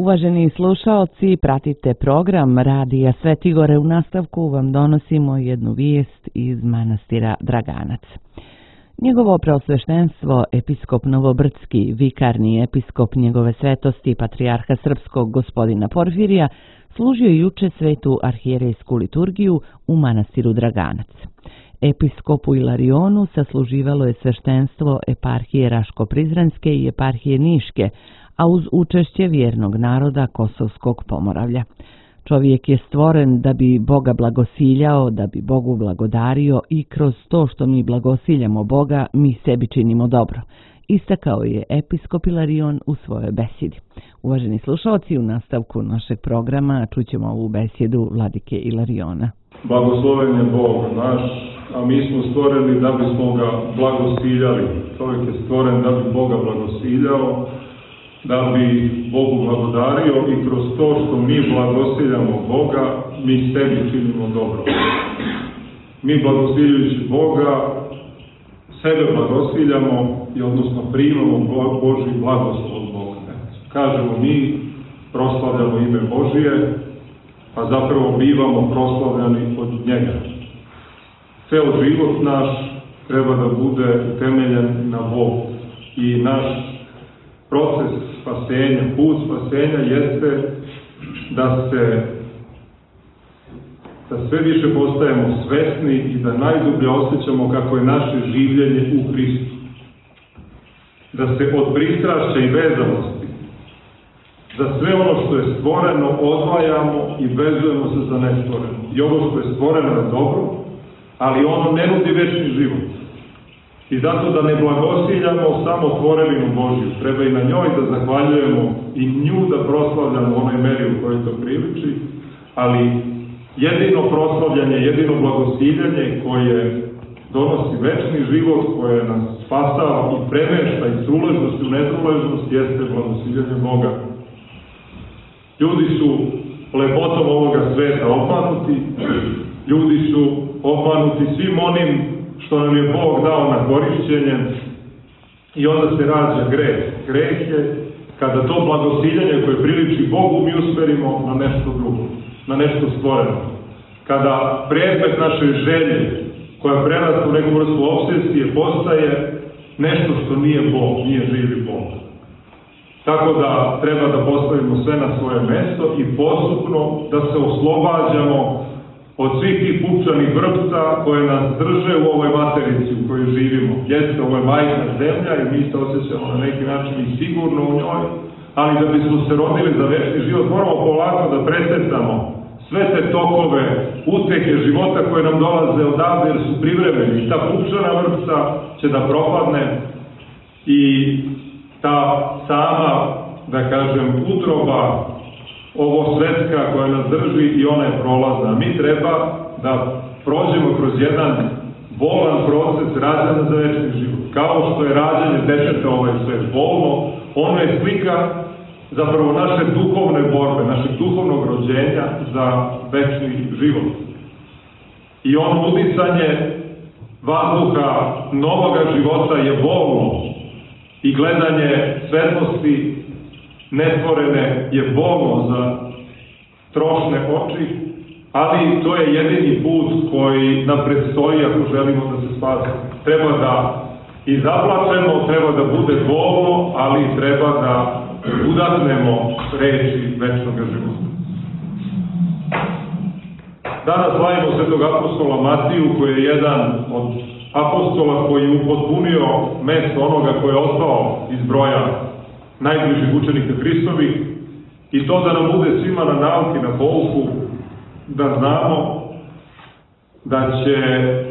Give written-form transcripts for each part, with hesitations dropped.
Uvaženi slušaoci, pratite program Radija Sveti Gore. U nastavku vam donosimo jednu vijest iz manastira Draganac. Njegovo preosveštenstvo, episkop Novobrdski, vikarni episkop njegove svetosti, patrijarha srpskog gospodina Porfirija, služio juče svetu arhijerejsku liturgiju u manastiru Draganac. Episkopu Ilarionu sasluživalo je sveštenstvo eparhije Raško-Prizrenske i eparhije Niške, a uz učešće vjernog naroda Kosovskog Pomoravlja. Čovjek je stvoren da bi Boga blagosiljao, da bi Bogu blagodario i kroz to što mi blagosiljamo Boga, mi sebi činimo dobro, istakao je episkop Ilarion u svojoj besjedi. Uvaženi slušalci, u nastavku našeg programa čućemo ovu besjedu vladike Ilariona. Blagosloven je Bog naš, a mi smo stvoreni da bismo ga blagosiljali. Čovjek je stvoren da bi Boga blagosiljao, da bi Bogu blagodario i kroz to što mi blagosiljamo Boga, mi sebi činimo dobro. Mi blagosiljujući Boga, sebe blagosiljamo i odnosno primamo Božji blagoslov od Boga. Kažemo mi, proslavljamo ime Božije, a zapravo bivamo proslavljani od njega. Ceo život naš treba da bude utemeljen na Bogu i naš proces spasenja, put spasenja jeste da sve više postajemo svesni i da najdublje osjećamo kako je naše življenje u Hristu. Da se od pristrašća i vezanosti za sve ono što je stvoreno odvajamo i vezujemo se za nestvoreno. I ovo što je stvoreno je dobro, ali ono ne nudi večni život. I zato da ne blagosiljamo samo tvorevinu Božju, treba i na njoj da zahvaljujemo i nju da proslavljamo u onoj meri u kojoj to priliči, ali jedino proslavljanje, jedino blagosiljanje koje donosi večni život, koje nas spasava i premešta iz truležnosti u netruležnost, jeste blagosiljanje Boga. Ljudi su lepotom ovoga sveta obmanuti, ljudi su obmanuti svim onim što nam je Bog dao na korišćenje i onda se rađa greh. Greh je kada to blagosiljanje koje priliči Bogu mi usmerimo na nešto drugo, na nešto stvoreno. Kada predmet naše želje, koja prerasta u neku vrstu obsesije, postaje nešto što nije Bog, nije živi Bog. Tako da treba da postavimo sve na svoje mesto i postupno da se oslobađamo od svih tih pupčanih vrpca koje nas drže u ovoj materici u kojoj živimo. Jeste, ovo je majka zemlja i mi se osjećamo na neki način i sigurno u njoj, ali da bismo se rodili za večni život, moramo polako da presecamo sve te tokove, utehe života koje nam dolaze odavde jer su privremeni. I ta pupčana vrpca će da propadne i ta sama, da kažem, utroba ovo svetska koja nas drži i ona je prolazna. Mi treba da prođemo kroz jedan bolan proces rađanja za večni život. Kao što je rađanje deteta ovaj svet bolno, ono je slika zapravo naše duhovne borbe, našeg duhovnog rođenja za večni život. I ono udisanje vazduha novoga života je bolno i gledanje svetlosti netvorene je bolno za trošne oči, ali to je jedini put koji nam predstoji ako želimo da se spasimo. Treba da i zaplačemo, treba da bude bolno, ali treba da udahnemo reči večnog života. Danas slavimo svetog apostola Matiju, koji je jedan od apostola koji je upotpunio mesto onoga koji je ostao iz broja najbližih učenika Hristovih, i to da nam bude svima na nauki, na pouku, da znamo da će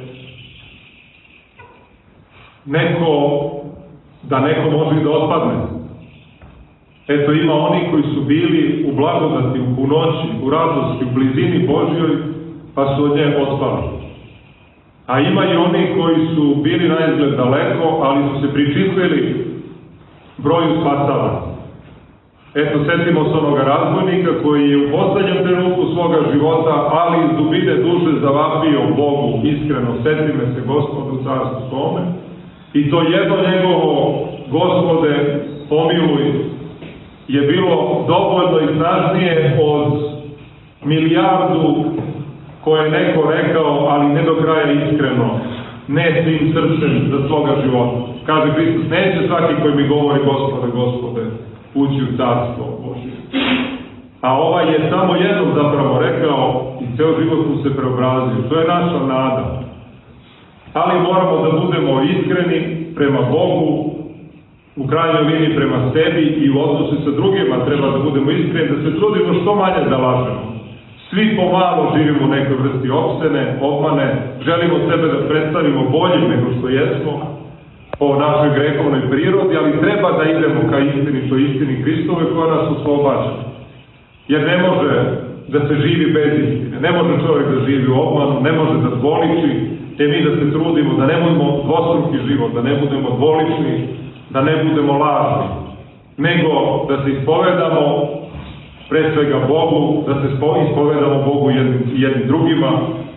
neko može da otpadne. Eto, ima oni koji su bili u blagodati, u punoći, u radosti, u blizini Božjoj, pa su od nje otpali. A ima i oni koji su bili na izgled daleko, ali su se pričistili broju spasavaca. Eto, setimo se onoga razbojnika koji je u poslednjem trenutku svoga života, ali iz dubine duše zavapio Bogu iskreno: seti me se, Gospodu, carstvu svome. I to jedno njegovo: Gospode, pomiluj, je bilo dovoljno i snažnije od milijardu koje je neko rekao, ali ne do kraja iskreno, ne svim srcem za svoga života. Kaže Hristos, neće svaki koji mi govori Gospode, Gospode, ući u carstvo Božje. A ovaj je samo jednom zapravo rekao i ceo život mu se preobrazio. To je naša nada. Ali moramo da budemo iskreni prema Bogu, u krajnjoj liniji prema sebi i u odnosu sa drugima treba da budemo iskreni, da se trudimo što manje da lažemo. Svi pomalo živimo u nekoj vrsti opsene, obmane, želimo sebe da predstavimo boljim nego što jesmo po našoj grehovnoj prirodi, ali treba da idemo ka istini, to istini Hristove koja nas oslobađa. Jer ne može da se živi bez istine, ne može čovjek da živi u obmanu, ne može da dvoliči, te mi da se trudimo da ne budemo dvostruki život, da ne budemo dvolični, da ne budemo lažni, nego da se ispovedamo pre svega Bogu, da se ispovedamo Bogu jednim drugima,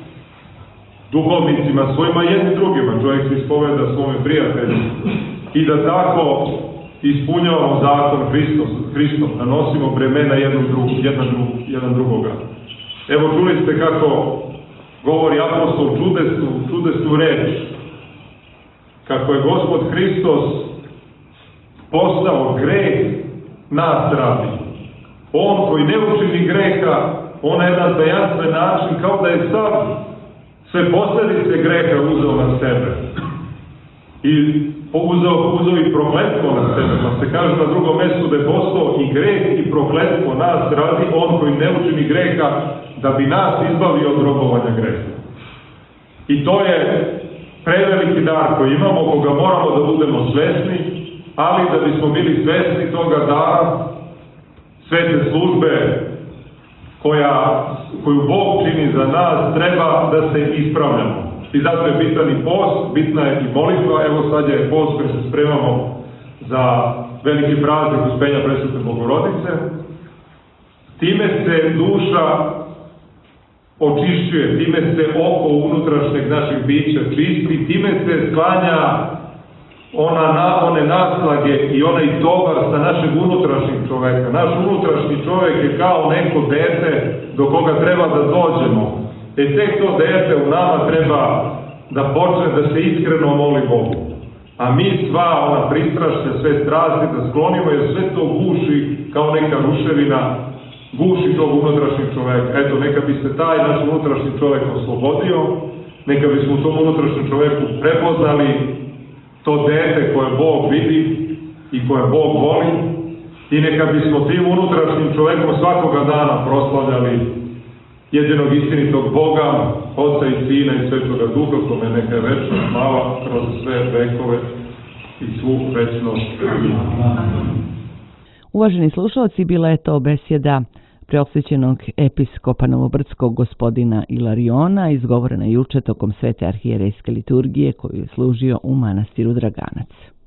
duhovnicima svojima jednim drugima, čovjek se ispoveda svome prijatelju i da tako ispunjavamo zakon Hristom, da nosimo bremena jedan drugoga. Evo čuli ste kako govori apostol čudesnu reč, kako je Gospod Hristos postao greh nas radi. On koji ne učini greha, on na jedan tajanstven način, kao da je sam sve posljedice greha uzeo na sebe. I uzeo i prokletstvo na sebe. Pa se kaže na drugom mjestu da je postao i greh i prokletstvo nas radi, on koji ne učini greha, da bi nas izbavio od robovanja greha. I to je preveliki dar koji imamo, koga moramo da budemo svesni, ali da bismo bili svesni toga dara, svete službe koju Bog čini za nas, treba da se ispravljamo. I zato je bitan i post, bitna je i molitva. Evo sad je post koji se spremamo za veliki praznik Uspenja Presvete Bogorodice. Time se duša očišćuje, time se oko unutrašnjeg našeg bića čisti, time se sklanja one naslage i onaj tovar sa našeg unutrašnjeg čoveka. Naš unutrašnji čovek je kao neko dete do koga treba da dođemo. Tek to dete u nama treba da počne da se iskreno moli Bogu. A mi sva ona pristrašća, sve strasti da sklonimo, jer sve to guši kao neka ruševina, guši tog unutrašnjeg čoveka. Eto, neka bi se taj naš unutrašnji čovek oslobodio, neka bismo u tom unutrašnjem čoveku prepoznali to dete koje Bog vidi i koje Bog voli, i neka bismo tim unutrašnjim čovekom svakoga dana proslavljali jedinog istinitog Boga, Oca i Sina i Svetoga Duha, kome neka je večna slava kroz sve vekove i svu večnost. Uvaženi slušalci, bila je to besjeda preosvećenog episkopa Novobrdskog gospodina Ilariona, izgovorena juče tokom svete arhijerejske liturgije koju je služio u manastiru Draganac.